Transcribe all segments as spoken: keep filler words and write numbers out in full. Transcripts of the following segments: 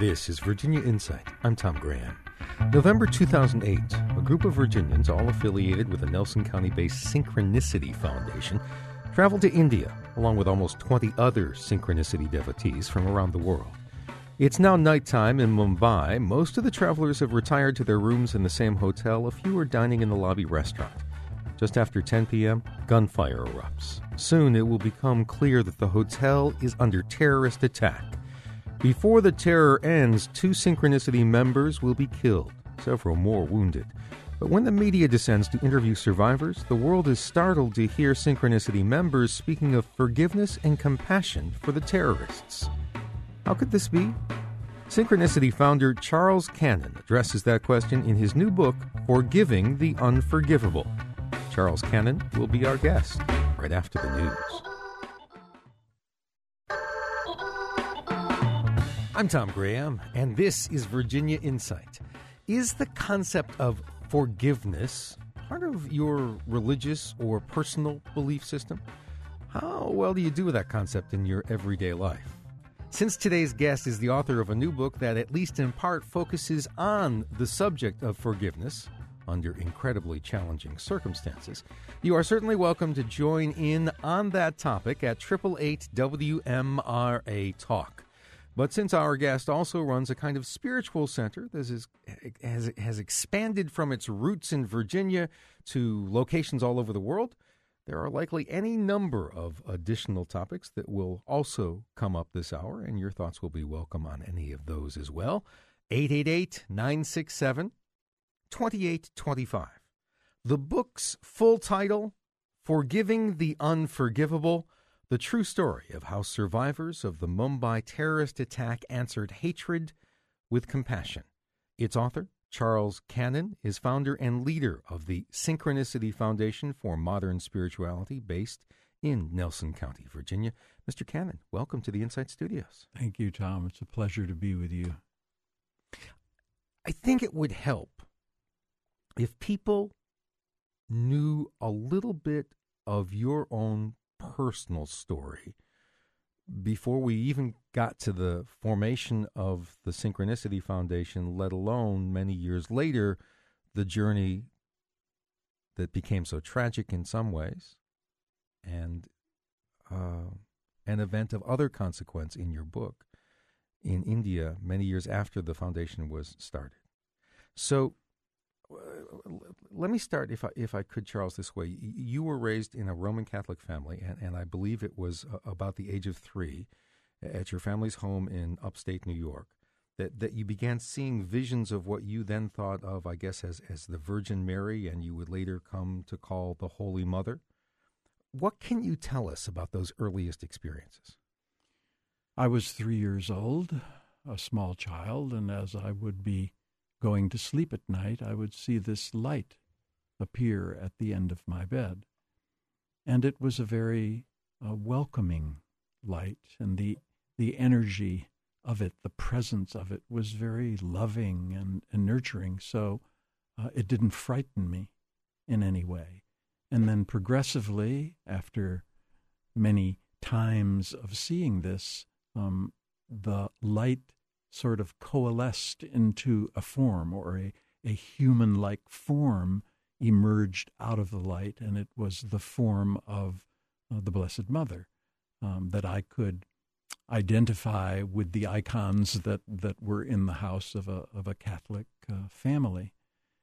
This is Virginia Insight. I'm Tom Graham. November two thousand eight, a group of Virginians, all affiliated with the Nelson County-based Synchronicity Foundation, traveled to India, along with almost twenty other Synchronicity devotees from around the world. It's now nighttime in Mumbai. Most of the travelers have retired to their rooms in the same hotel. A few are dining in the lobby restaurant. Just after ten p.m., gunfire erupts. Soon it will become clear that the hotel is under terrorist attack. Before the terror ends, two Synchronicity members will be killed, several more wounded. But when the media descends to interview survivors, the world is startled to hear Synchronicity members speaking of forgiveness and compassion for the terrorists. How could this be? Synchronicity founder Charles Cannon addresses that question in his new book, Forgiving the Unforgivable. Charles Cannon will be our guest right after the news. I'm Tom Graham, and this is Virginia Insight. Is the concept of forgiveness part of your religious or personal belief system? How well do you do with that concept in your everyday life? Since today's guest is the author of a new book that, at least in part, focuses on the subject of forgiveness under incredibly challenging circumstances, you are certainly welcome to join in on that topic at eight eight eight W M R A Talk. But since our guest also runs a kind of spiritual center that is, has, has expanded from its roots in Virginia to locations all over the world, there are likely any number of additional topics that will also come up this hour, and your thoughts will be welcome on any of those as well. eight eight eight, nine six seven, two eight two five. The book's full title, Forgiving the Unforgivable, the true story of how survivors of the Mumbai terrorist attack answered hatred with compassion. Its author, Charles Cannon, is founder and leader of the Synchronicity Foundation for Modern Spirituality based in Nelson County, Virginia. Mister Cannon, welcome to the Insight Studios. Thank you, Tom. It's a pleasure to be with you. I think it would help if people knew a little bit of your own personal story before we even got to the formation of the Synchronicity Foundation, let alone many years later, the journey that became so tragic in some ways and uh, an event of other consequence in your book in India many years after the foundation was started. So uh, let me start, if I, if I could, Charles, this way. You were raised in a Roman Catholic family, and, and I believe it was uh, about the age of three at your family's home in upstate New York that, that you began seeing visions of what you then thought of, I guess, as, as the Virgin Mary, and you would later come to call the Holy Mother. What can you tell us about those earliest experiences? I was three years old, a small child, and as I would be going to sleep at night, I would see this light appear at the end of my bed. And it was a very uh, welcoming light, and the the energy of it, the presence of it, was very loving and, and nurturing, so uh, it didn't frighten me in any way. And then progressively, after many times of seeing this, um, the light sort of coalesced into a form, or a, a human-like form emerged out of the light, and it was the form of uh, the Blessed Mother um, that I could identify with the icons that, that were in the house of a of a Catholic uh, family.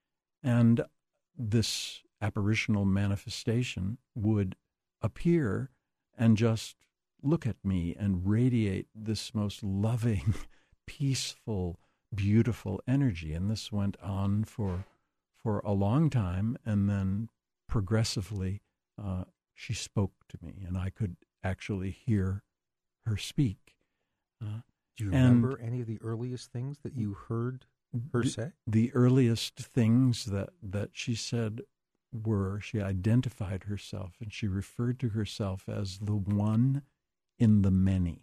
And this apparitional manifestation would appear and just look at me and radiate this most loving, peaceful, beautiful energy. And this went on for for a long time, and then progressively uh, she spoke to me, and I could actually hear her speak. Uh, Do you remember any of the earliest things that you heard her the, say? The earliest things that, that she said were, she identified herself, and she referred to herself as the one in the many.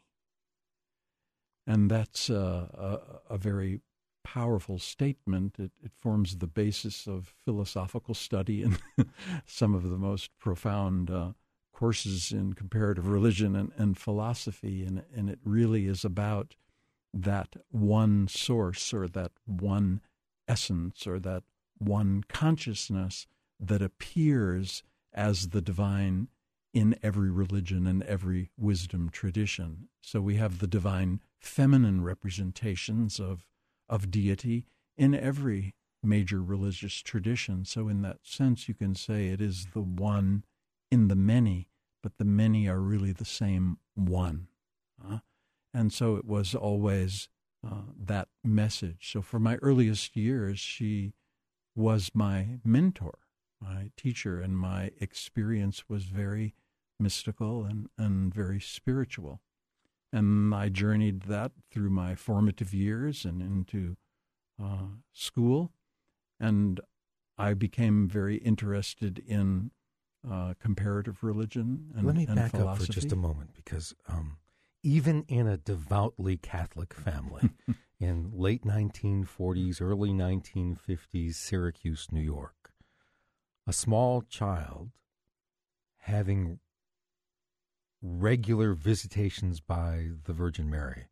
And that's a, a, a very powerful statement. It, it forms the basis of philosophical study and some of the most profound uh, courses in comparative religion and, and philosophy. And, and it really is about that one source or that one essence or that one consciousness that appears as the divine in every religion and every wisdom tradition. So we have the divine feminine representations of, of deity in every major religious tradition. So in that sense, you can say it is the one in the many, but the many are really the same one. Uh, and so it was always uh, that message. So for my earliest years, she was my mentor, my teacher, and my experience was very mystical and, and very spiritual. And I journeyed that through my formative years and into uh, school. And I became very interested in uh, comparative religion and, Let me and back philosophy. up for just a moment, because um, even in a devoutly Catholic family, in late nineteen forties, early nineteen fifties, Syracuse, New York, a small child having regular visitations by the Virgin Mary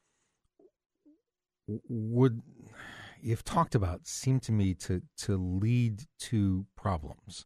would, if talked about, seem to me to, to lead to problems.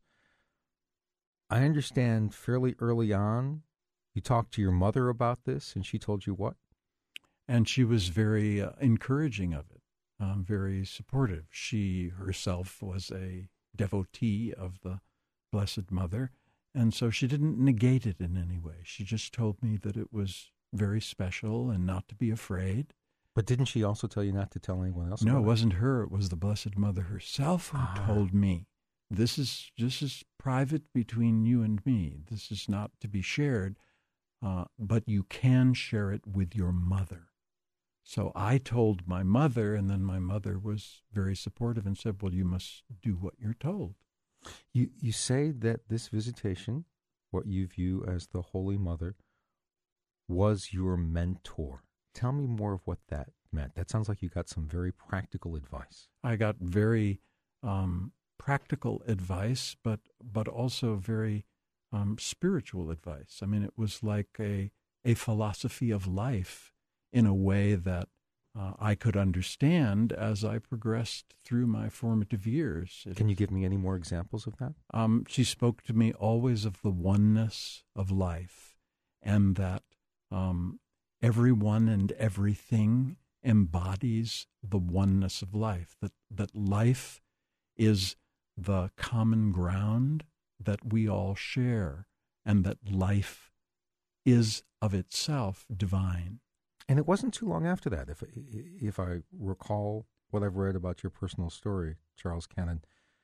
I understand fairly early on you talked to your mother about this, and she told you what? And she was very uh, encouraging of it, um, very supportive. She herself was a devotee of the Blessed Mother, and so she didn't negate it in any way. She just told me that it was very special and not to be afraid. But didn't she also tell you not to tell anyone else? No, about it wasn't her. It was the Blessed Mother herself who Ah. told me, this is this is private between you and me. This is not to be shared, uh, but you can share it with your mother. So I told my mother, and then my mother was very supportive and said, well, you must do what you're told. You you say that this visitation, what you view as the Holy Mother, was your mentor. Tell me more of what that meant. That sounds like you got some very practical advice. I got very um, practical advice, but but also very um, spiritual advice. I mean, it was like a a philosophy of life in a way that uh, I could understand as I progressed through my formative years. It, Can you give me any more examples of that? Um, she spoke to me always of the oneness of life, and that um, everyone and everything embodies the oneness of life, that, that life is the common ground that we all share, and that life is of itself divine. And it wasn't too long after that, if if I recall what I've read about your personal story, Charles Cannon,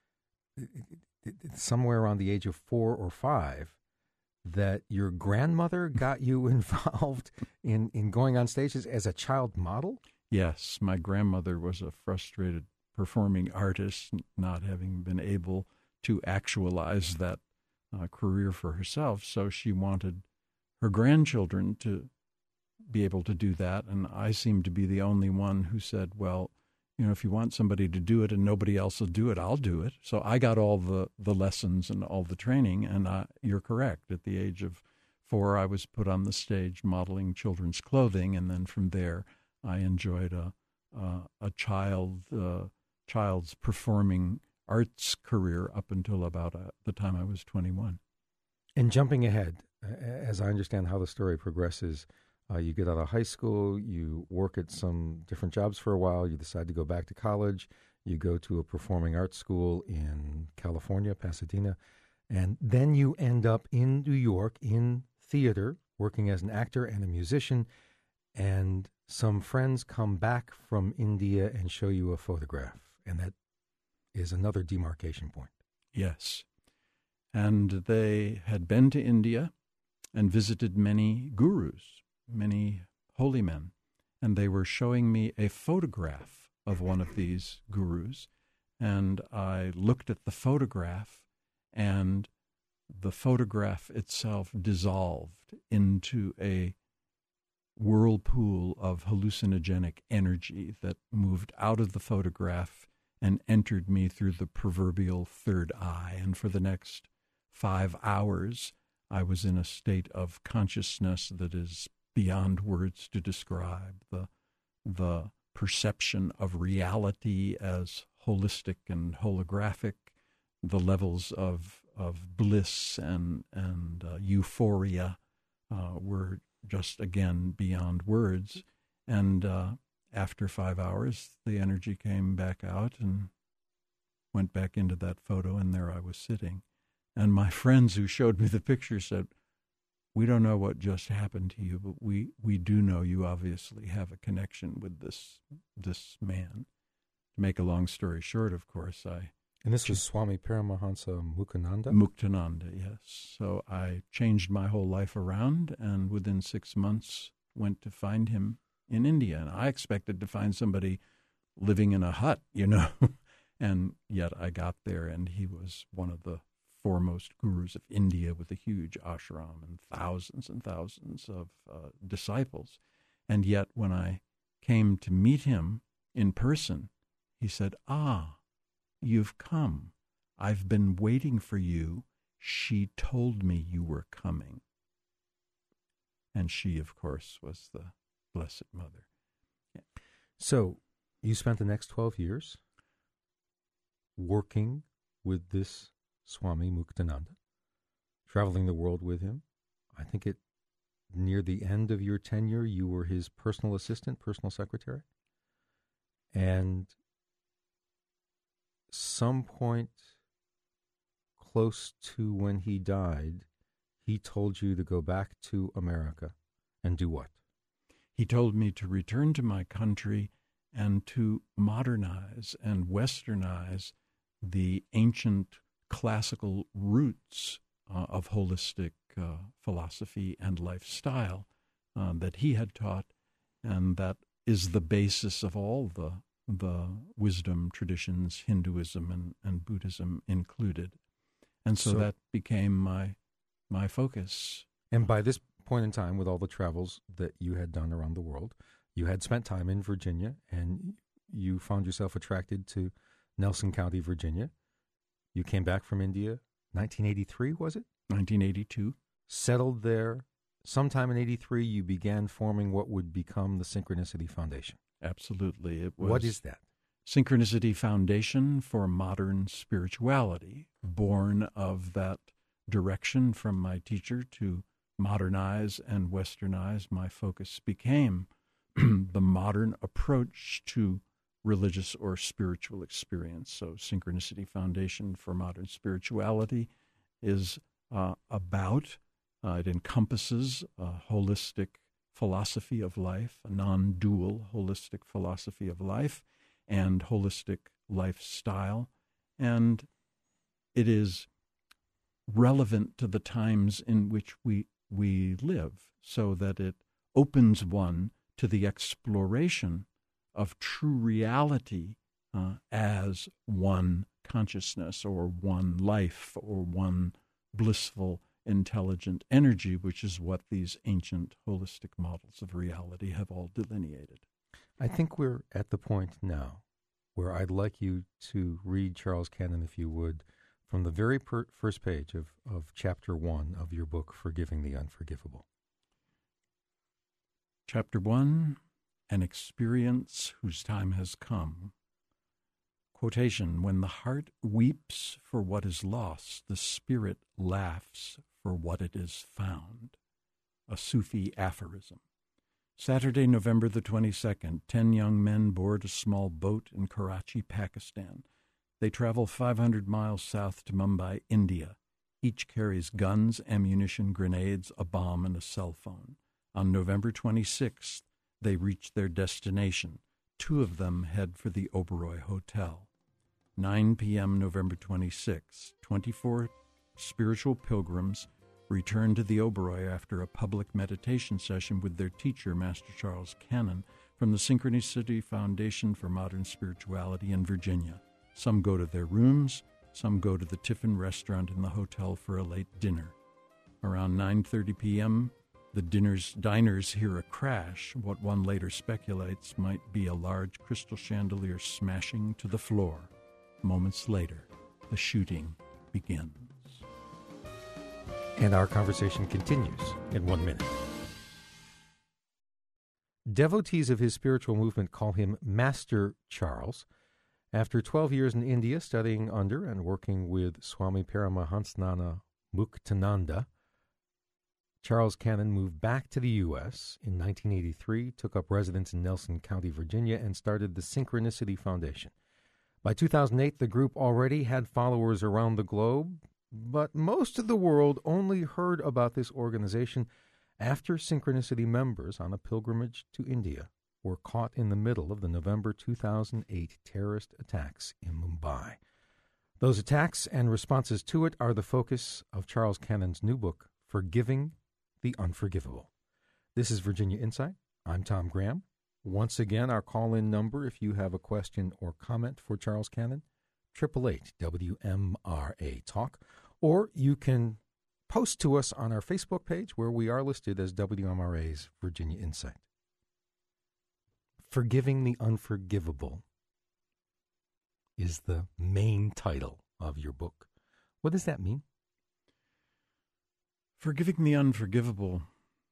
somewhere around the age of four or five, that your grandmother got you involved in, in going on stages as a child model? Yes, my grandmother was a frustrated performing artist, not having been able to actualize that uh, career for herself, so she wanted her grandchildren to be able to do that, and I seemed to be the only one who said, well, you know, if you want somebody to do it and nobody else will do it, I'll do it. So I got all the, the lessons and all the training, and I, you're correct. At the age of four, I was put on the stage modeling children's clothing, and then from there, I enjoyed a a, a child uh, child's performing arts career up until about uh, the time I was twenty-one. And jumping ahead, as I understand how the story progresses, Uh, you get out of high school, you work at some different jobs for a while, you decide to go back to college, you go to a performing arts school in California, Pasadena, and then you end up in New York in theater, working as an actor and a musician, and some friends come back from India and show you a photograph, and that is another demarcation point. Yes. And they had been to India and visited many gurus, many holy men, and they were showing me a photograph of one of these gurus, and I looked at the photograph, and the photograph itself dissolved into a whirlpool of hallucinogenic energy that moved out of the photograph and entered me through the proverbial third eye, and for the next five hours I was in a state of consciousness that is beyond words to describe. The the perception of reality as holistic and holographic, the levels of of bliss and and uh, euphoria uh, were just, again, beyond words. And uh, after five hours, the energy came back out and went back into that photo, and there I was sitting. And my friends who showed me the picture said, "We don't know what just happened to you, but we, we do know you obviously have a connection with this this man." To make a long story short, of course, I... And this was Swami Paramahansa Muktananda? Muktananda, yes. So I changed my whole life around, and within six months went to find him in India. And I expected to find somebody living in a hut, you know. And yet I got there, and he was one of the foremost gurus of India with a huge ashram and thousands and thousands of uh, disciples. And yet when I came to meet him in person, he said, "Ah, you've come. I've been waiting for you. She told me you were coming." And she, of course, was the Blessed Mother. Yeah. So you spent the next twelve years working with this Swami Muktananda, traveling the world with him. I think it near the end of your tenure, you were his personal assistant, personal secretary. And some point close to when he died, he told you to go back to America and do what? He told me to return to my country and to modernize and westernize the ancient classical roots uh, of holistic uh, philosophy and lifestyle uh, that he had taught, and that is the basis of all the the wisdom traditions, Hinduism and, and Buddhism included. And so, so that became my my focus. And by this point in time, with all the travels that you had done around the world, you had spent time in Virginia, and you found yourself attracted to Nelson County, Virginia. You came back from India, nineteen eighty-three, was it? nineteen eighty-two. Settled there. Sometime in eighty-three, you began forming what would become the Synchronicity Foundation. Absolutely. It was What is that? Synchronicity Foundation for Modern Spirituality, born of that direction from my teacher to modernize and westernize. My focus became the modern approach to religious or spiritual experience. So Synchronicity Foundation for Modern Spirituality is uh, about, uh, it encompasses a holistic philosophy of life, a non-dual holistic philosophy of life and holistic lifestyle. And it is relevant to the times in which we we live, so that it opens one to the exploration of true reality uh, as one consciousness or one life or one blissful intelligent energy, which is what these ancient holistic models of reality have all delineated. I think we're at the point now where I'd like you to read, Charles Cannon, if you would, from the very per- first page of, of chapter one of your book, Forgiving the Unforgivable. Chapter one, An Experience Whose Time Has Come. Quotation, "When the heart weeps for what is lost, the spirit laughs for what it is found." A Sufi aphorism. Saturday, November the twenty-second, ten young men board a small boat in Karachi, Pakistan. They travel five hundred miles south to Mumbai, India. Each carries guns, ammunition, grenades, a bomb, and a cell phone. On November twenty-sixth, they reach their destination. Two of them head for the Oberoi Hotel. nine p.m. November twenty-sixth, twenty-four spiritual pilgrims return to the Oberoi after a public meditation session with their teacher, Master Charles Cannon, from the Synchronicity Foundation for Modern Spirituality in Virginia. Some go to their rooms, some go to the Tiffin restaurant in the hotel for a late dinner. Around nine thirty p.m., the diners, diners hear a crash, what one later speculates might be a large crystal chandelier smashing to the floor. Moments later, the shooting begins. And our conversation continues in one minute. Devotees of his spiritual movement call him Master Charles. After twelve years in India studying under and working with Swami Paramahansanana Muktananda, Charles Cannon moved back to the U S in nineteen eighty-three, took up residence in Nelson County, Virginia, and started the Synchronicity Foundation. By two thousand eight, the group already had followers around the globe, but most of the world only heard about this organization after Synchronicity members on a pilgrimage to India were caught in the middle of the November two thousand eight terrorist attacks in Mumbai. Those attacks and responses to it are the focus of Charles Cannon's new book, Forgiving the Unforgivable. This is Virginia Insight. I'm Tom Graham. Once again, our call-in number, if you have a question or comment for Charles Cannon, eight eight eight W M R A Talk, or you can post to us on our Facebook page where we are listed as W M R A's Virginia Insight. Forgiving the Unforgivable is the main title of your book. What does that mean? Forgiving the unforgivable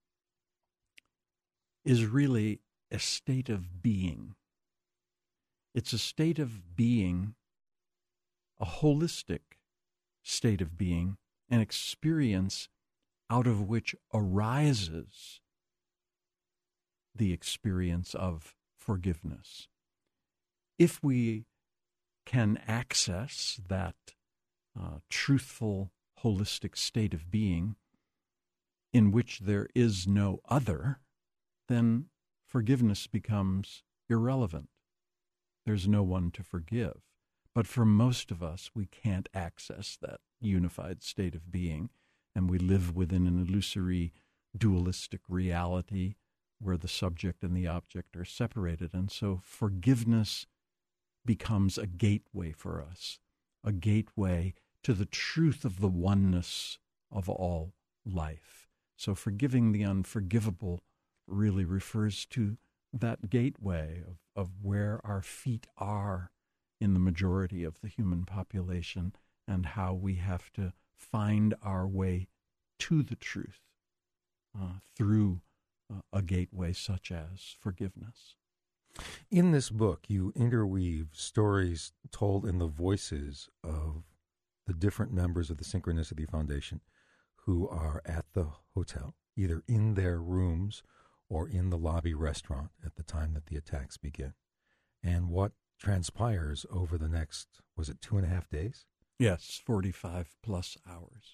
is really a state of being. It's a state of being, a holistic state of being, an experience out of which arises the experience of forgiveness. If we can access that uh, truthful, holistic state of being in which there is no other, then forgiveness becomes irrelevant. There's no one to forgive. But for most of us, we can't access that unified state of being, and we live within an illusory, dualistic reality where the subject and the object are separated. And so forgiveness becomes a gateway for us, a gateway to the truth of the oneness of all life. So forgiving the unforgivable really refers to that gateway of, of where our feet are in the majority of the human population and how we have to find our way to the truth uh, through uh, a gateway such as forgiveness. In this book, you interweave stories told in the voices of the different members of the Synchronicity Foundation who are at the hotel, either in their rooms or in the lobby restaurant at the time that the attacks begin, and what transpires over the next, was it two and a half days? Yes, forty-five plus hours.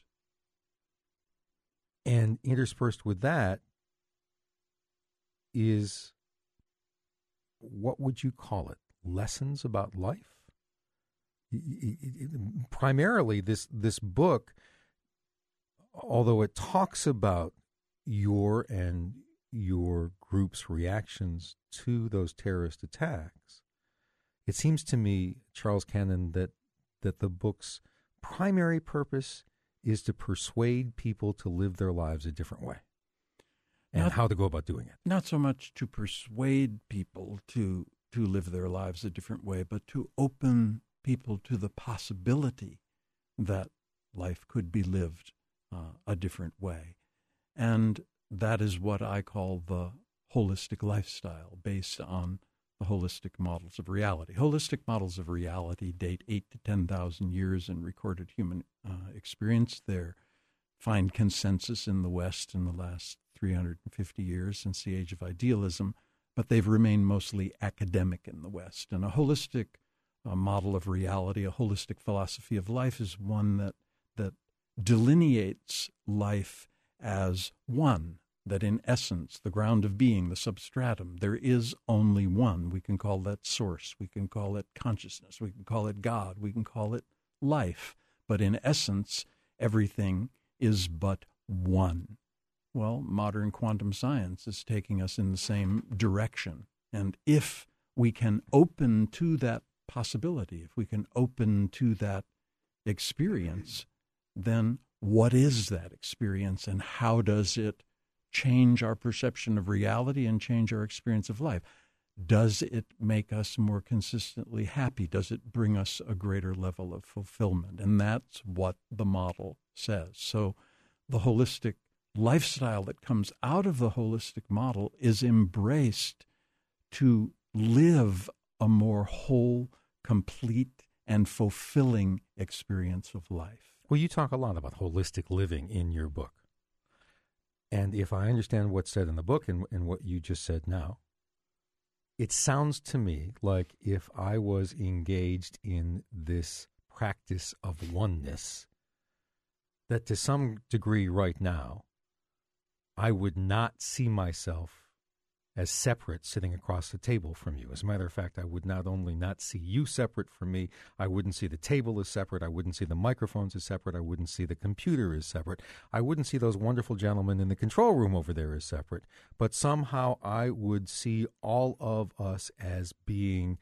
And interspersed with that is, what would you call it? Lessons about life? Primarily, this this book, although it talks about your and your group's reactions to those terrorist attacks, it seems to me, Charles Cannon, that that the book's primary purpose is to persuade people to live their lives a different way and not, how to go about doing it. Not so much to persuade people to to live their lives a different way, but to open people to the possibility that life could be lived uh, a different way. And that is what I call the holistic lifestyle, based on the holistic models of reality. Holistic models of reality date eight to ten thousand years in recorded human uh, experience. They find consensus in the West in the last three hundred fifty years since the age of idealism, but they've remained mostly academic in the West. And a holistic uh, model of reality, a holistic philosophy of life, is one that that delineates life as one, that in essence, the ground of being, the substratum, there is only one. We can call that source. We can call it consciousness. We can call it God. We can call it life. But in essence, everything is but one. Well, modern quantum science is taking us in the same direction. And if we can open to that possibility, if we can open to that experience, then what is that experience and how does it change our perception of reality and change our experience of life? Does it make us more consistently happy? Does it bring us a greater level of fulfillment? And that's what the model says. So the holistic lifestyle that comes out of the holistic model is embraced to live a more whole, complete, and fulfilling experience of life. Well, you talk a lot about holistic living in your book. And if I understand what's said in the book and, and what you just said now, it sounds to me like if I was engaged in this practice of oneness, that to some degree right now, I would not see myself as separate sitting across the table from you. As a matter of fact, I would not only not see you separate from me, I wouldn't see the table as separate, I wouldn't see the microphones as separate, I wouldn't see the computer as separate, I wouldn't see those wonderful gentlemen in the control room over there as separate, but somehow I would see all of us as being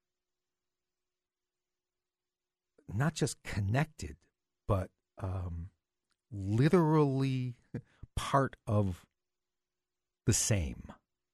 not just connected, but um, literally part of the same.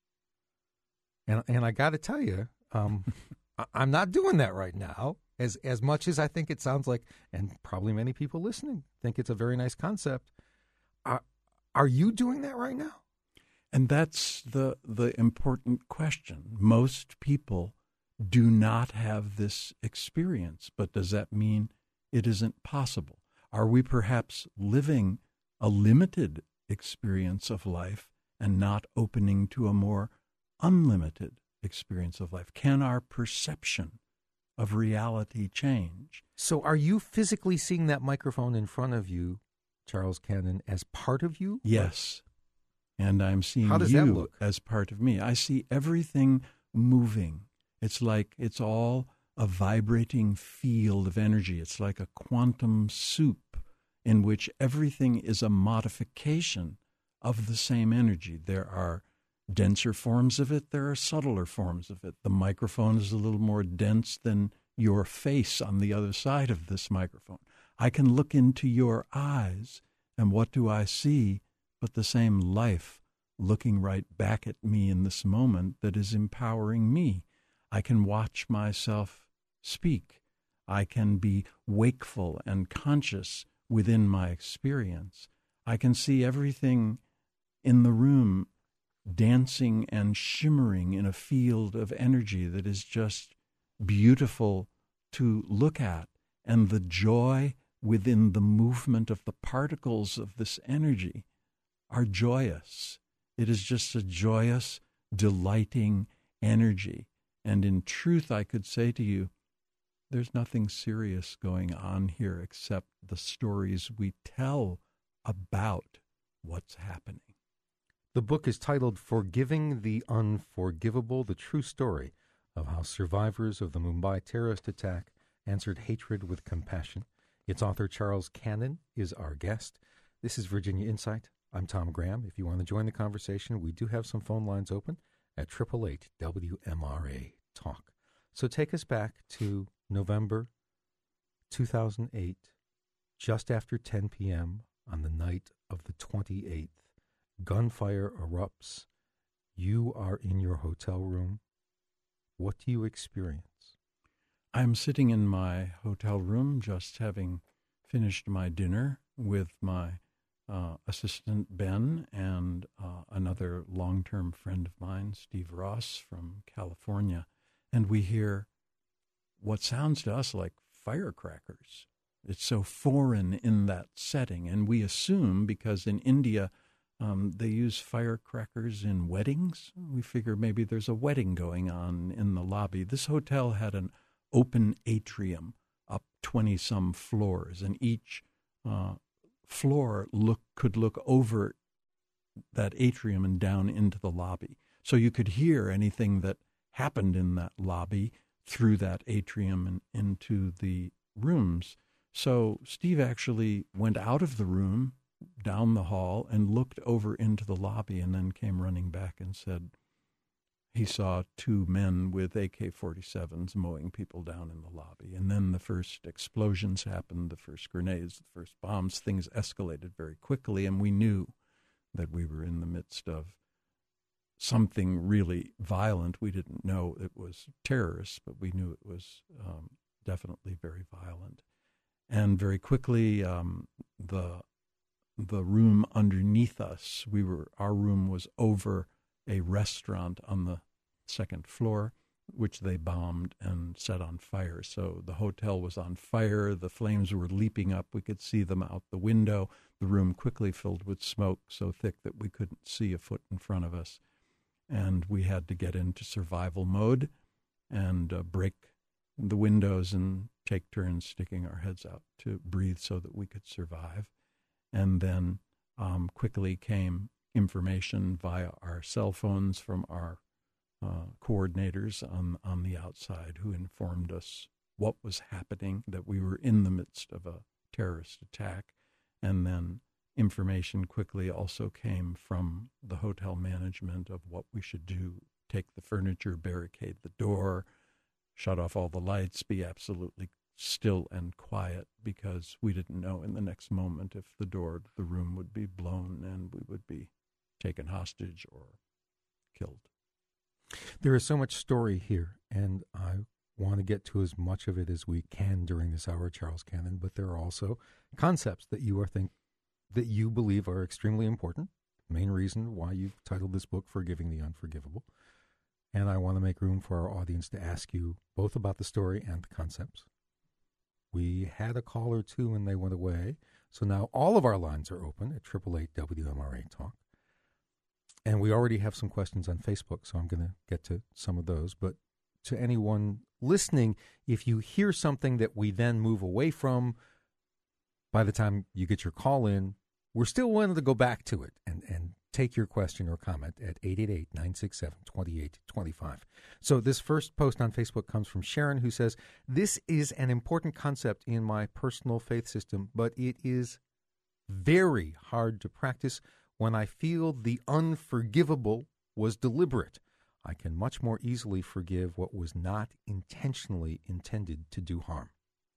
And and I got to tell you, um, I, I'm not doing that right now. As as much as I think it sounds like, and probably many people listening think it's a very nice concept. Are are you doing that right now? And that's the the important question. Most people do not have this experience, but does that mean it isn't possible? Are we perhaps living a limited experience of life and not opening to a more unlimited experience of life? Can our perception of reality change? So are you physically seeing that microphone in front of you, Charles Cannon, as part of you? Yes. And I'm seeing How does you that look? as part of me. I see everything moving. It's like it's all a vibrating field of energy. It's like a quantum soup in which everything is a modification of the same energy. There are denser forms of it, there are subtler forms of it. The microphone is a little more dense than your face on the other side of this microphone. I can look into your eyes, and what do I see but the same life looking right back at me in this moment that is empowering me. I can watch myself speak. I can be wakeful and conscious within my experience. I can see everything in the room dancing and shimmering in a field of energy that is just beautiful to look at. And the joy within the movement of the particles of this energy are joyous. It is just a joyous, delighting energy. And in truth, I could say to you, there's nothing serious going on here except the stories we tell about what's happening. The book is titled Forgiving the Unforgivable, the true story of how survivors of the Mumbai terrorist attack answered hatred with compassion. Its author, Charles Cannon, is our guest. This is Virginia Insight. I'm Tom Graham. If you want to join the conversation, we do have some phone lines open at eight eight eight W M R A Talk. So take us back to November two thousand eight, just after ten p.m. on the night of the twenty-eighth. Gunfire erupts. You are in your hotel room. What do you experience? I'm sitting in my hotel room, just having finished my dinner with my uh, assistant, Ben, and uh, another long-term friend of mine, Steve Ross from California. And we hear what sounds to us like firecrackers. It's so foreign in that setting. And we assume, because in India, Um, they use firecrackers in weddings. We figure maybe there's a wedding going on in the lobby. This hotel had an open atrium up twenty-some floors, and each uh, floor look could look over that atrium and down into the lobby. So you could hear anything that happened in that lobby through that atrium and into the rooms. So Steve actually went out of the room, down the hall, and looked over into the lobby, and then came running back and said he saw two men with A K forty-sevens mowing people down in the lobby. And then the first explosions happened, the first grenades, the first bombs. Things escalated very quickly, and we knew that we were in the midst of something really violent. We didn't know it was terrorists, but we knew it was um, definitely very violent. And very quickly, um, the the room underneath us. We were our room was over a restaurant on the second floor, which they bombed and set on fire. So the hotel was on fire. The flames were leaping up. We could see them out the window. The room quickly filled with smoke so thick that we couldn't see a foot in front of us. And we had to get into survival mode and uh, break the windows and take turns sticking our heads out to breathe so that we could survive. And then um, quickly came information via our cell phones from our uh, coordinators on, on the outside who informed us what was happening, that we were in the midst of a terrorist attack. And then information quickly also came from the hotel management of what we should do: take the furniture, barricade the door, shut off all the lights, be absolutely still and quiet, because we didn't know in the next moment if the door to the room would be blown and we would be taken hostage or killed. There is so much story here, and I want to get to as much of it as we can during this hour, Charles Cannon, but there are also concepts that you are think that you believe are extremely important. Main reason why you've titled this book Forgiving the Unforgivable. And I want to make room for our audience to ask you both about the story and the concepts. We had a call or two and they went away. So now all of our lines are open at eight eight eight W M R A Talk. And we already have some questions on Facebook, so I'm going to get to some of those. But to anyone listening, if you hear something that we then move away from, by the time you get your call in, we're still willing to go back to it and, and take your question or comment at eight eight eight, nine six seven, two eight two five. So this first post on Facebook comes from Sharon, who says, "This is an important concept in my personal faith system, but it is very hard to practice when I feel the unforgivable was deliberate. I can much more easily forgive what was not intentionally intended to do harm."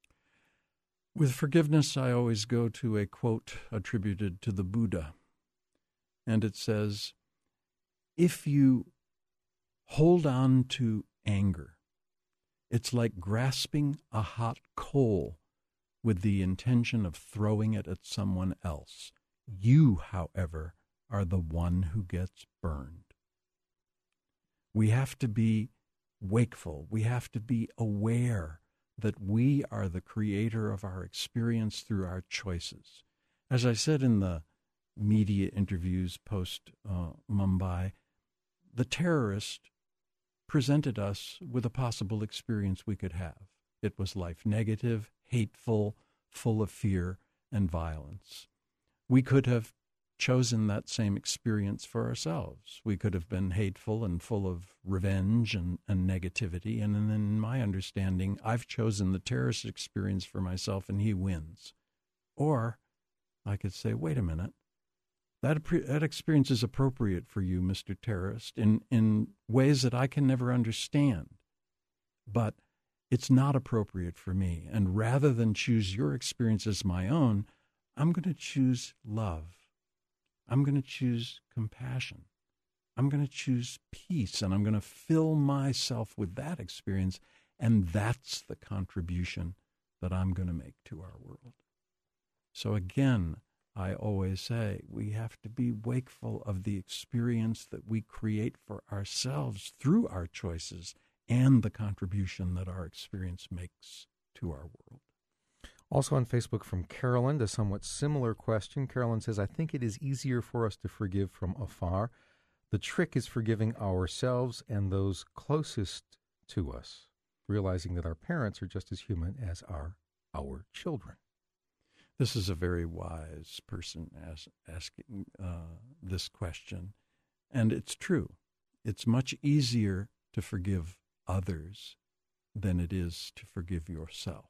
With forgiveness, I always go to a quote attributed to the Buddha. And it says, if you hold on to anger, it's like grasping a hot coal with the intention of throwing it at someone else. You, however, are the one who gets burned. We have to be wakeful. We have to be aware that we are the creator of our experience through our choices. As I said in the media interviews post uh, Mumbai, the terrorist presented us with a possible experience we could have. It was life negative, hateful, full of fear and violence. We could have chosen that same experience for ourselves. We could have been hateful and full of revenge and, and negativity. And in my understanding, I've chosen the terrorist experience for myself and he wins. Or I could say, wait a minute, that, that experience is appropriate for you, Mister Terrorist, in, in ways that I can never understand. But it's not appropriate for me. And rather than choose your experience as my own, I'm going to choose love. I'm going to choose compassion. I'm going to choose peace, and I'm going to fill myself with that experience, and that's the contribution that I'm going to make to our world. So again, I always say we have to be wakeful of the experience that we create for ourselves through our choices and the contribution that our experience makes to our world. Also on Facebook from Carolyn, a somewhat similar question. Carolyn says, I think it is easier for us to forgive from afar. The trick is forgiving ourselves and those closest to us, realizing that our parents are just as human as are our children. This is a very wise person as, asking uh, this question, and it's true. It's much easier to forgive others than it is to forgive yourself.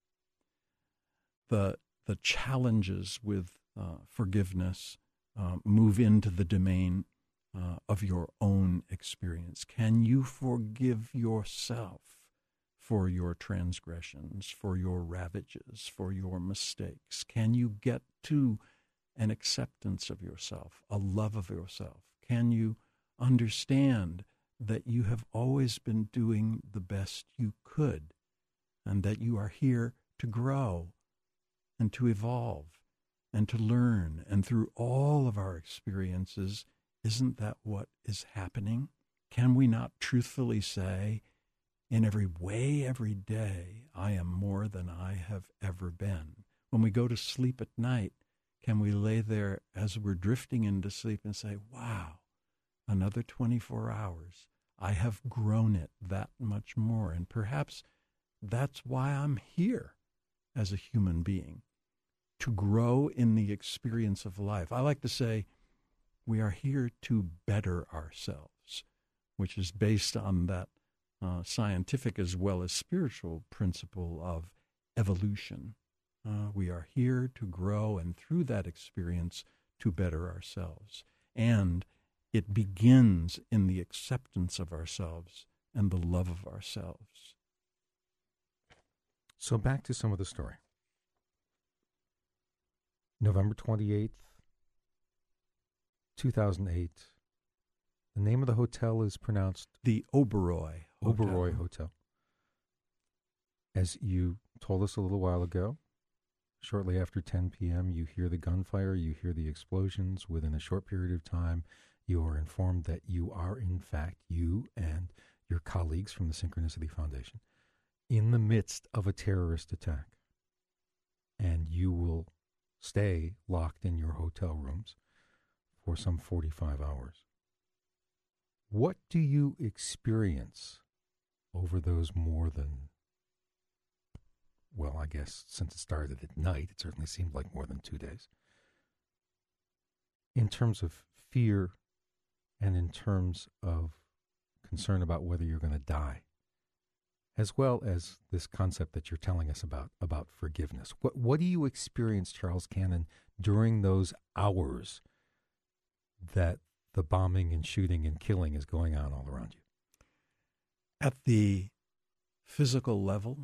The the challenges with uh, forgiveness uh, move into the domain uh, of your own experience. Can you forgive yourself for your transgressions, for your ravages, for your mistakes? Can you get to an acceptance of yourself, a love of yourself? Can you understand that you have always been doing the best you could and that you are here to grow and to evolve, and to learn. And through all of our experiences, isn't that what is happening? Can we not truthfully say, in every way, every day, I am more than I have ever been? When we go to sleep at night, can we lay there as we're drifting into sleep and say, wow, another twenty-four hours, I have grown it that much more. And perhaps that's why I'm here as a human being, to grow in the experience of life. I like to say we are here to better ourselves, which is based on that uh, scientific as well as spiritual principle of evolution. Uh, we are here to grow, and through that experience, to better ourselves. And it begins in the acceptance of ourselves and the love of ourselves. So back to some of the story. November twenty-eighth, two thousand eight. The name of the hotel is pronounced The Oberoi Hotel. Oberoi Hotel. As you told us a little while ago, shortly after ten p.m., you hear the gunfire, you hear the explosions. Within a short period of time, you are informed that you are, in fact, you and your colleagues from the Synchronicity Foundation, in the midst of a terrorist attack. And you will stay locked in your hotel rooms for some forty-five hours. What do you experience over those more than, well, I guess since it started at night, it certainly seemed like more than two days, in terms of fear and in terms of concern about whether you're going to die, as well as this concept that you're telling us about, about forgiveness? What, what do you experience, Charles Cannon, during those hours that the bombing and shooting and killing is going on all around you? At the physical level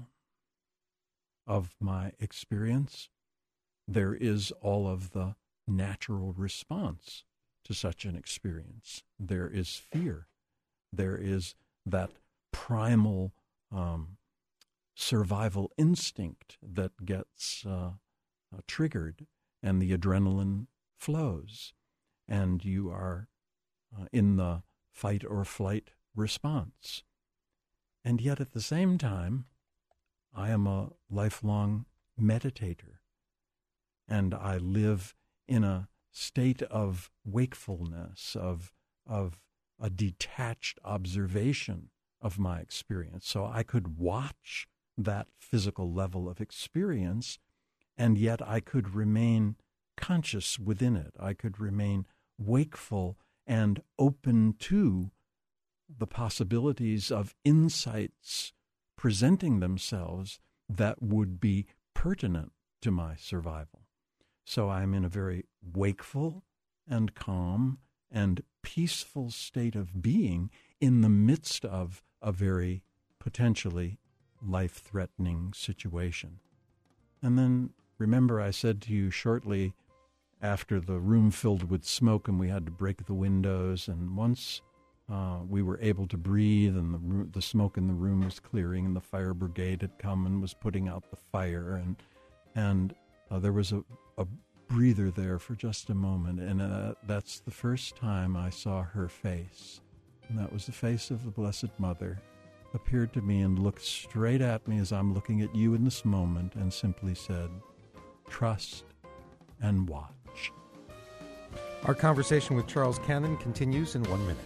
of my experience, there is all of the natural response to such an experience. There is fear. There is that primal um, survival instinct that gets uh, uh, triggered, and the adrenaline flows, and you are uh, in the fight or flight response. And yet at the same time, I am a lifelong meditator, and I live in a state of wakefulness, of of a detached observation of my experience. So I could watch that physical level of experience, and yet I could remain conscious within it. I could remain wakeful and open to the possibilities of insights presenting themselves that would be pertinent to my survival. So I'm in a very wakeful and calm and peaceful state of being in the midst of a very potentially life-threatening situation. And then, remember, I said to you shortly after the room filled with smoke and we had to break the windows, and once uh, we were able to breathe and the, ro- the smoke in the room was clearing and the fire brigade had come and was putting out the fire, and and uh, there was a, a breather there for just a moment, and uh, that's the first time I saw her face, and that was the face of the Blessed Mother, appeared to me and looked straight at me as I'm looking at you in this moment, and simply said, "Trust and watch." Our conversation with Charles Cannon continues in one minute.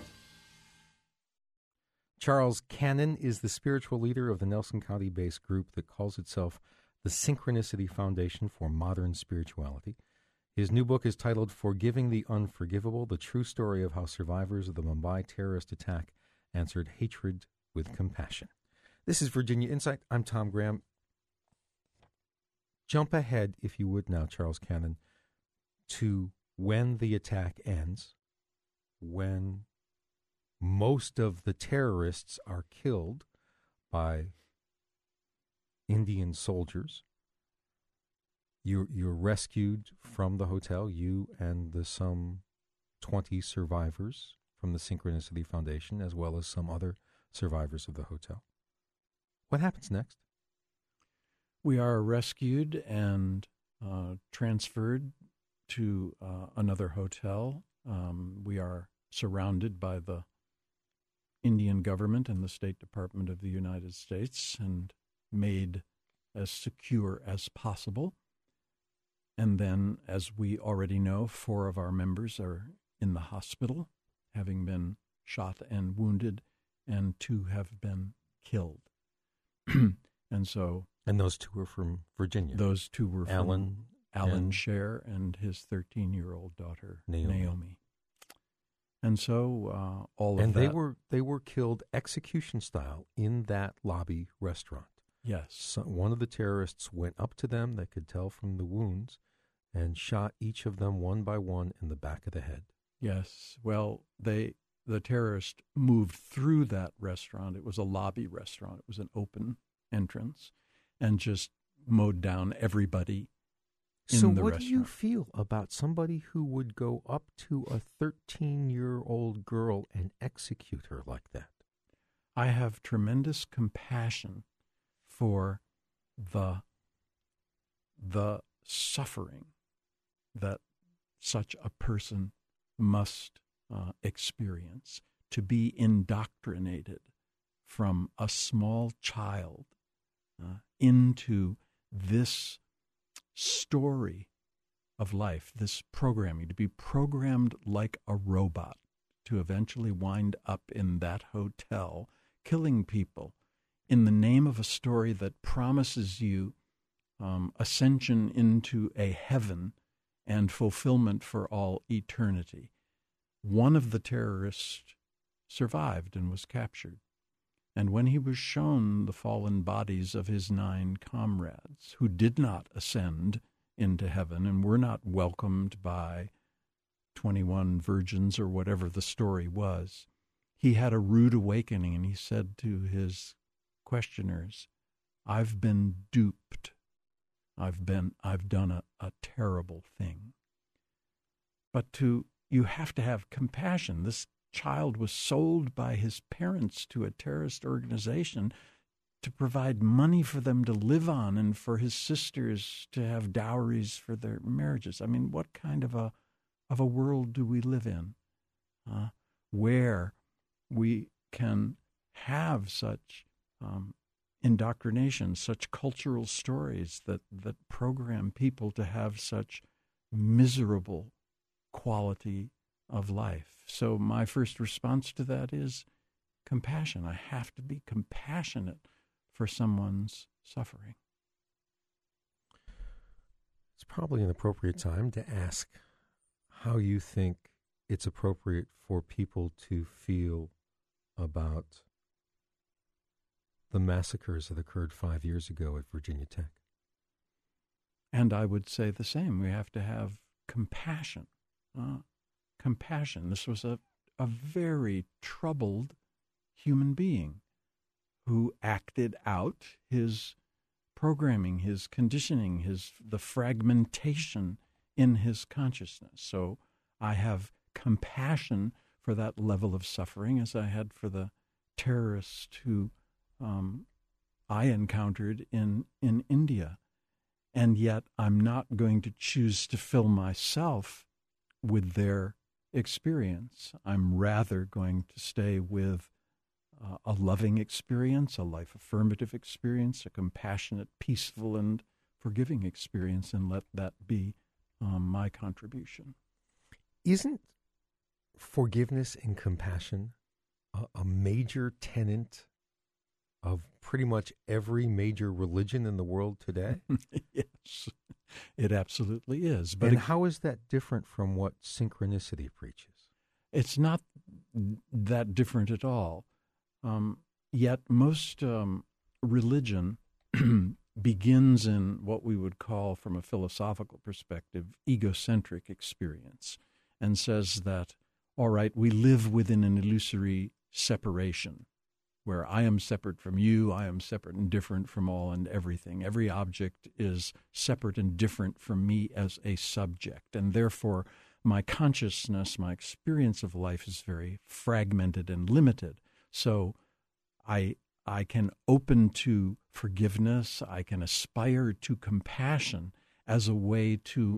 Charles Cannon is the spiritual leader of the Nelson County-based group that calls itself the Synchronicity Foundation for Modern Spirituality. His new book is titled Forgiving the Unforgivable, the true story of how survivors of the Mumbai terrorist attack answered hatred with compassion. This is Virginia Insight. I'm Tom Graham. Jump ahead, if you would now, Charles Cannon, to when the attack ends, when most of the terrorists are killed by Indian soldiers. You're, you're rescued from the hotel, you and the some twenty survivors from the Synchronicity Foundation, as well as some other survivors of the hotel. What happens next? We are rescued and uh, transferred to uh, another hotel. Um, we are surrounded by the Indian government and the State Department of the United States and made as secure as possible. And then, as we already know, four of our members are in the hospital, having been shot and wounded, and two have been killed. And so... And those two were from Virginia. Those two were Alan, from Alan and Scher and his thirteen-year-old daughter, Naomi. Naomi. And so uh, all of and that... they were they were killed execution style in that lobby restaurant. Yes. So one of the terrorists went up to them, they could tell from the wounds, and shot each of them one by one in the back of the head. Yes. Well, they the terrorist moved through that restaurant. It was a lobby restaurant. It was an open entrance, and just mowed down everybody in so the what restaurant. do you feel about somebody who would go up to a thirteen-year-old girl and execute her like that? I have tremendous compassion for the the suffering that such a person must uh, experience, to be indoctrinated from a small child uh, into this story of life, this programming, to be programmed like a robot, to eventually wind up in that hotel killing people in the name of a story that promises you um, ascension into a heaven and fulfillment for all eternity. One of the terrorists survived and was captured. And when he was shown the fallen bodies of his nine comrades, who did not ascend into heaven and were not welcomed by twenty-one virgins or whatever the story was, he had a rude awakening, and he said to his questioners, I've been duped. I've been, I've done a, a terrible thing. But to, you have to have compassion. This child was sold by his parents to a terrorist organization to provide money for them to live on and for his sisters to have dowries for their marriages. I mean, what kind of a of a world do we live in uh, where we can have such um, indoctrination, such cultural stories that, that program people to have such miserable quality of life? So my first response to that is compassion. I have to be compassionate for someone's suffering. It's probably an appropriate time to ask how you think it's appropriate for people to feel about the massacres that occurred five years ago at Virginia Tech. And I would say the same. We have to have compassion. Uh, compassion. This was a, a very troubled human being who acted out his programming, his conditioning, his the fragmentation in his consciousness. So I have compassion for that level of suffering as I had for the terrorist who um, I encountered in, in India. And yet I'm not going to choose to fill myself with their experience. I'm rather going to stay with uh, a loving experience, a life-affirmative experience, a compassionate, peaceful, and forgiving experience, and let that be um, my contribution. Isn't forgiveness and compassion a, a major tenet of pretty much every major religion in the world today? Yes, it absolutely is. But and it, how is that different from what synchronicity preaches? It's not that different at all. Um, yet most um, religion begins in what we would call, from a philosophical perspective, egocentric experience, and says that, all right, we live within an illusory separation, where I am separate from you, I am separate and different from all and everything. Every object is separate and different from me as a subject, and therefore my consciousness, my experience of life is very fragmented and limited. So I I can open to forgiveness, I can aspire to compassion as a way to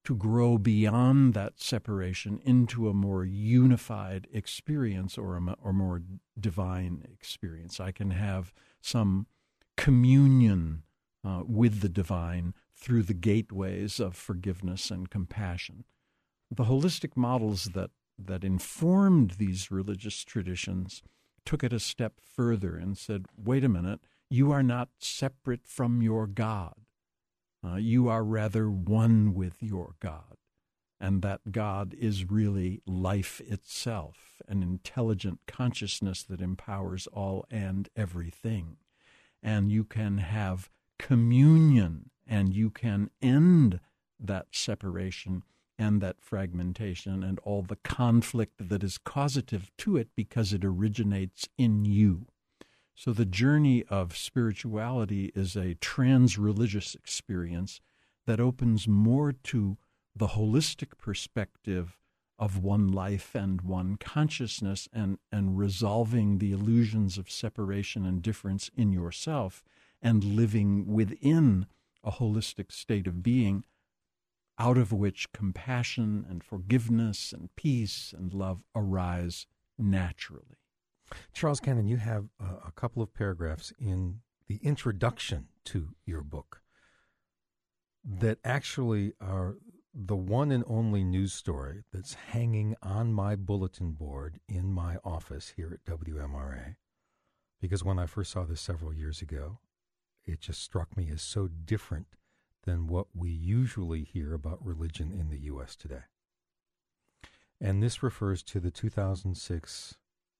to grow beyond that separation into a more unified experience or a or more divine experience. I can have some communion uh, with the divine through the gateways of forgiveness and compassion. The holistic models that, that informed these religious traditions took it a step further and said, wait a minute, you are not separate from your God. Uh, you are rather one with your God, and that God is really life itself, an intelligent consciousness that empowers all and everything. And you can have communion, and you can end that separation and that fragmentation and all the conflict that is causative to it because it originates in you. So the journey of spirituality is a trans-religious experience that opens more to the holistic perspective of one life and one consciousness and, and resolving the illusions of separation and difference in yourself and living within a holistic state of being out of which compassion and forgiveness and peace and love arise naturally. Charles Cannon, you have uh, a couple of paragraphs in the introduction to your book that actually are the one and only news story that's hanging on my bulletin board in my office here at W M R A. Because when I first saw this several years ago, it just struck me as so different than what we usually hear about religion in the U S today. And this refers to the two thousand six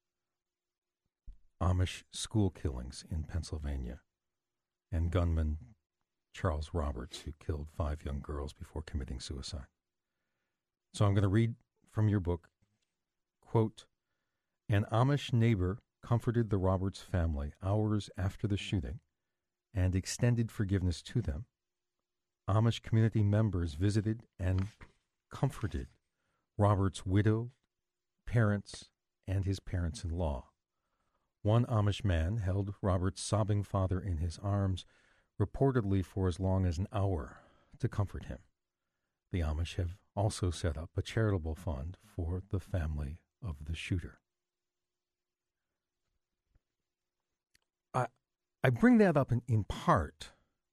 Amish school killings in Pennsylvania and gunman Charles Roberts, who killed five young girls before committing suicide. So I'm going to read from your book, quote, an Amish neighbor comforted the Roberts family hours after the shooting and extended forgiveness to them. Amish community members visited and comforted Roberts' widow, parents, and his parents-in-law. One Amish man held Robert's sobbing father in his arms, reportedly for as long as an hour, to comfort him. The Amish have also set up a charitable fund for the family of the shooter. I, I bring that up in, in part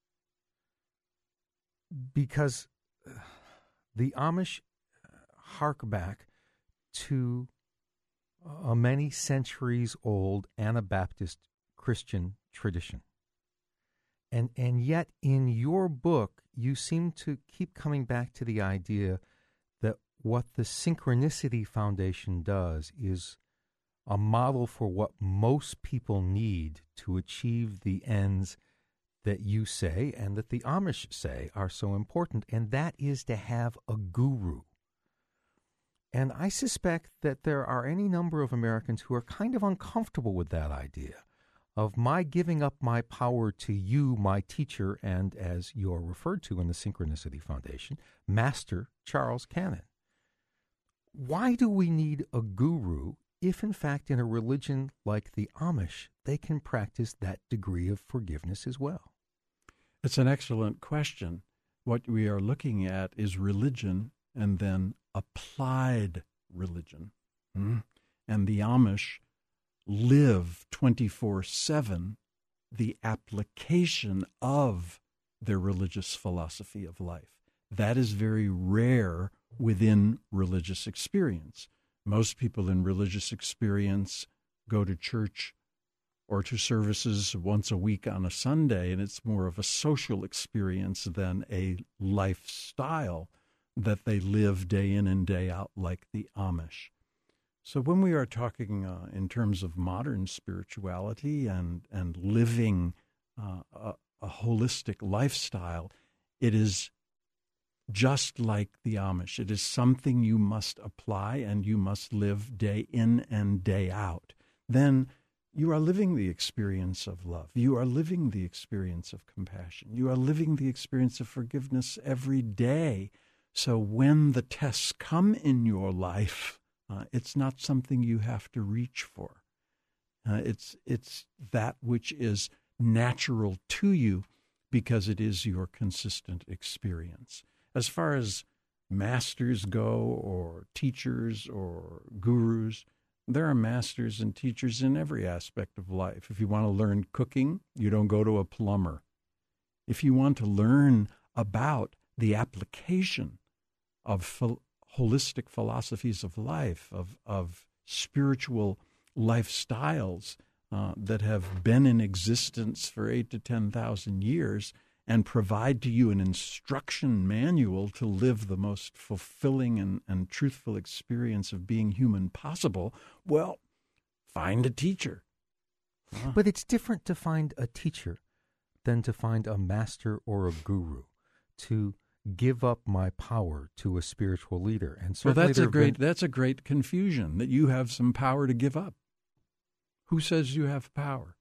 because the Amish hark back to a many centuries old Anabaptist Christian tradition. And and yet in your book, you seem to keep coming back to the idea that what the Synchronicity Foundation does is a model for what most people need to achieve the ends that you say and that the Amish say are so important, and that is to have a guru. And I suspect that there are any number of Americans who are kind of uncomfortable with that idea of my giving up my power to you, my teacher, and as you're referred to in the Synchronicity Foundation, Master Charles Cannon. Why do we need a guru if, in fact, in a religion like the Amish, they can practice that degree of forgiveness as well? It's an excellent question. What we are looking at is religion and then applied religion. Mm. And the Amish live twenty-four seven the application of their religious philosophy of life. That is very rare within religious experience. Most people in religious experience go to church or to services once a week on a Sunday, and it's more of a social experience than a lifestyle that they live day in and day out like the Amish. So when we are talking uh, in terms of modern spirituality and, and living uh, a, a holistic lifestyle, it is just like the Amish. It is something you must apply and you must live day in and day out. Then you are living the experience of love. You are living the experience of compassion. You are living the experience of forgiveness every day. So when the tests come in your life, uh, it's not something you have to reach for. Uh, it's it's that which is natural to you because it is your consistent experience. As far as masters go, or teachers or gurus. There are masters and teachers in every aspect of life. If you want to learn cooking, you don't go to a plumber. If you want to learn about the application of ph- holistic philosophies of life, of, of spiritual lifestyles uh, that have been in existence for eight to ten thousand years, and provide to you an instruction manual to live the most fulfilling and, and truthful experience of being human possible, well, find a teacher. Huh? But it's different to find a teacher than to find a master or a guru, to give up my power to a spiritual leader. And well, certainly that's a great been... that's a great confusion, that you have some power to give up. Who says you have power?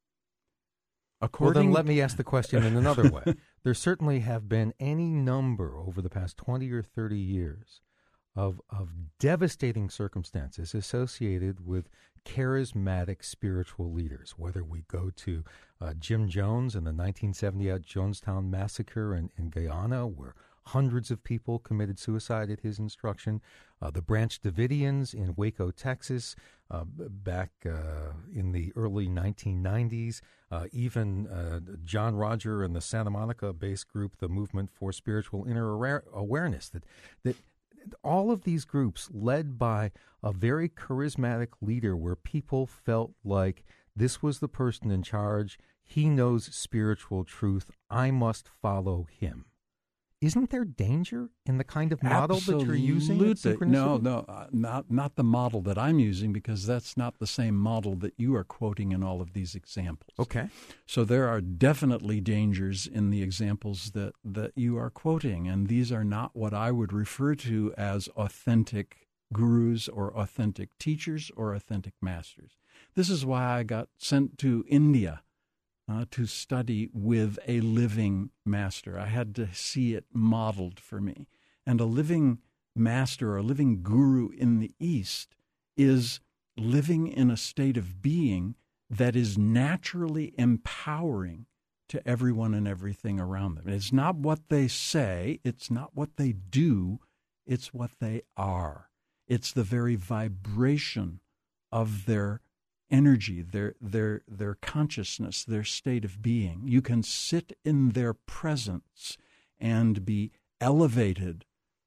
According... Well, then let me ask the question in another way. There certainly have been any number over the past twenty or thirty years of of devastating circumstances associated with charismatic spiritual leaders, whether we go to uh, Jim Jones and the nineteen seventy-eight Jonestown Massacre in, in Guyana, where hundreds of people committed suicide at his instruction, uh, the Branch Davidians in Waco, Texas, uh, back uh, in the early nineteen nineties, uh, even uh, John Roger and the Santa Monica-based group, the Movement for Spiritual Inner Aware- Awareness, that that all of these groups led by a very charismatic leader where people felt like this was the person in charge. He knows spiritual truth. I must follow him. Isn't there danger in the kind of model Absolutely. that you're using? At Synchronicity? No, no, uh, not not the model that I'm using, because that's not the same model that you are quoting in all of these examples. Okay. So there are definitely dangers in the examples that, that you are quoting, and these are not what I would refer to as authentic gurus or authentic teachers or authentic masters. This is why I got sent to India Uh, to study with a living master. I had to see it modeled for me. And a living master or a living guru in the East is living in a state of being that is naturally empowering to everyone and everything around them. It's not what they say, it's not what they do, it's what they are. It's the very vibration of their energy, their their their consciousness, their state of being. You can sit in their presence and be elevated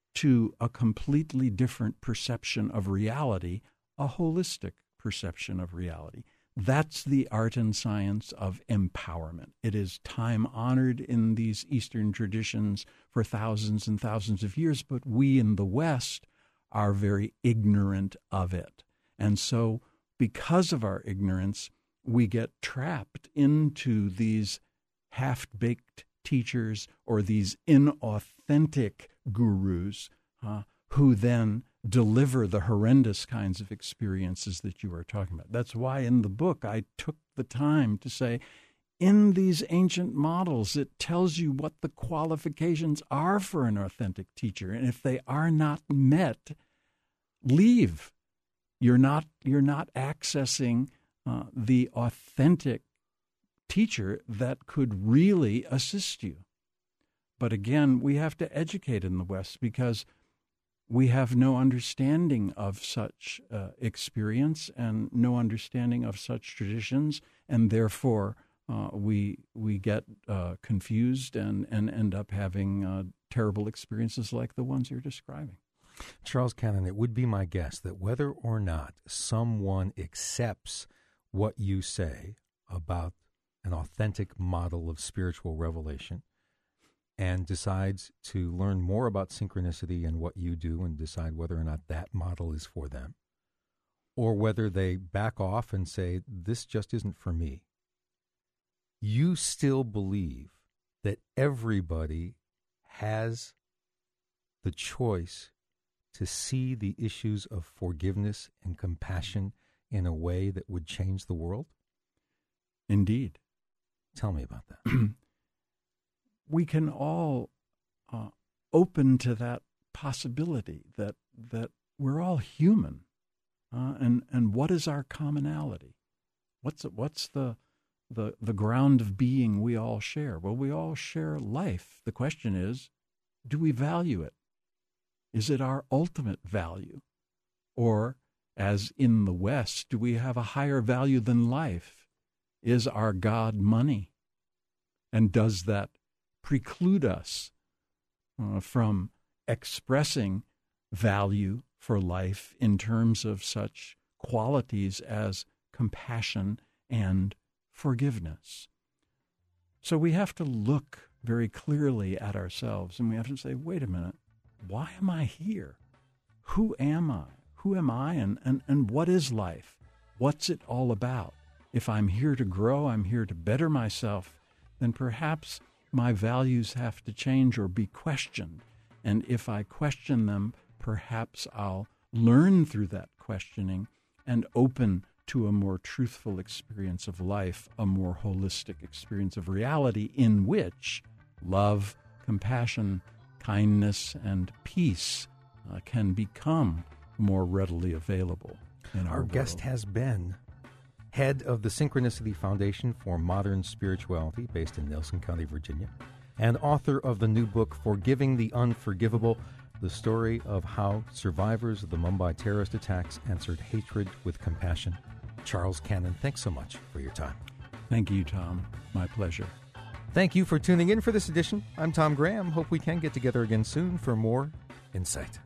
to a completely different perception of reality, a holistic perception of reality. That's the art and science of empowerment. It is time-honored in these Eastern traditions for thousands and thousands of years, but we in the West are very ignorant of it. And so because of our ignorance, we get trapped into these half-baked teachers or these inauthentic gurus uh, who then deliver the horrendous kinds of experiences that you are talking about. That's why in the book I took the time to say, in these ancient models, it tells you what the qualifications are for an authentic teacher. And if they are not met, leave. You're not you're not accessing uh, the authentic teacher that could really assist you. But again, we have to educate in the West because we have no understanding of such uh, experience and no understanding of such traditions, and therefore uh, we we get uh, confused and, and end up having uh, terrible experiences like the ones you're describing. Charles Cannon, it would be my guess that whether or not someone accepts what you say about an authentic model of spiritual revelation and decides to learn more about synchronicity and what you do and decide whether or not that model is for them, or whether they back off and say, this just isn't for me, you still believe that everybody has the choice to see the issues of forgiveness and compassion in a way that would change the world? Indeed. Tell me about that. We can all uh, open to that possibility that that we're all human, uh, and and what is our commonality? What's what's the the the ground of being we all share? Well, we all share life. The question is, do we value it? Is it our ultimate value? Or, as in the West, do we have a higher value than life? Is our God money? And does that preclude us uh, from expressing value for life in terms of such qualities as compassion and forgiveness? So we have to look very clearly at ourselves, and we have to say, wait a minute, why am I here? Who am I? Who am I, and, and, and what is life? What's it all about? If I'm here to grow, I'm here to better myself, then perhaps my values have to change or be questioned. And if I question them, perhaps I'll learn through that questioning and open to a more truthful experience of life, a more holistic experience of reality in which love, compassion, kindness, and peace uh, can become more readily available in our, Our world. guest has been head of the Synchronicity Foundation for Modern Spirituality, based in Nelson County, Virginia, and author of the new book, Forgiving the Unforgivable, the story of how survivors of the Mumbai terrorist attacks answered hatred with compassion. Charles Cannon, thanks so much for your time. Thank you, Tom. My pleasure. Thank you for tuning in for this edition. I'm Tom Graham. Hope we can get together again soon for more Insight.